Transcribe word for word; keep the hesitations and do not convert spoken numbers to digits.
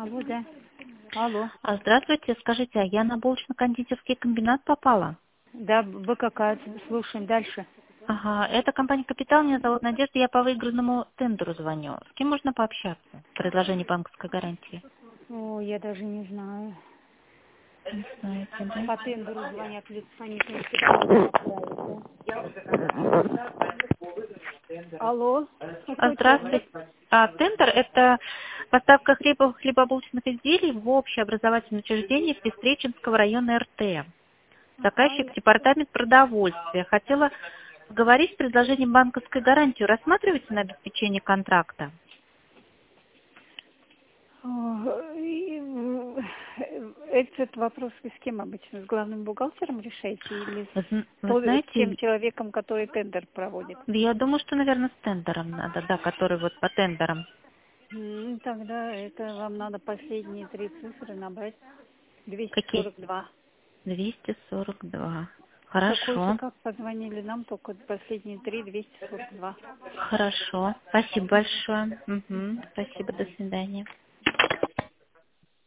Алло, да. Алло. А, Здравствуйте, скажите, а я на булочно-кондитерский комбинат попала? Да, вы какая? Слушаем дальше. Ага, это компания «Капитал», меня зовут Надежда, я по выигранному тендеру звоню. С кем можно пообщаться? Предложение банковской гарантии. О, я даже не знаю. Не знаете, да? По тендеру звонят, лица не конфиденциально. Алло, А, какой тендер? Здравствуйте. А, тендер– это поставка хлеба, хлебобулочных изделий в общеобразовательное учреждение Пестреченского района эр тэ. Ага, Заказчик– департамент продовольствия. Хотела поговорить с предложением банковской гарантии. Рассматриваете на обеспечение контракта? О, и, э, этот вопрос вы с кем обычно? С главным бухгалтером решаете или Вы, зн- с, вы то- с тем знаете, человеком, который тендер проводит? я думаю, что, наверное, с тендером надо, да, который вот по тендерам. М, Тогда это вам надо последние три цифры набрать. двести Какие? сорок два. двести сорок два. Какой-то Хорошо, как позвонили нам, только последние три, двести сорок два. хорошо. Спасибо большое. Мгм. Спасибо, до свидания.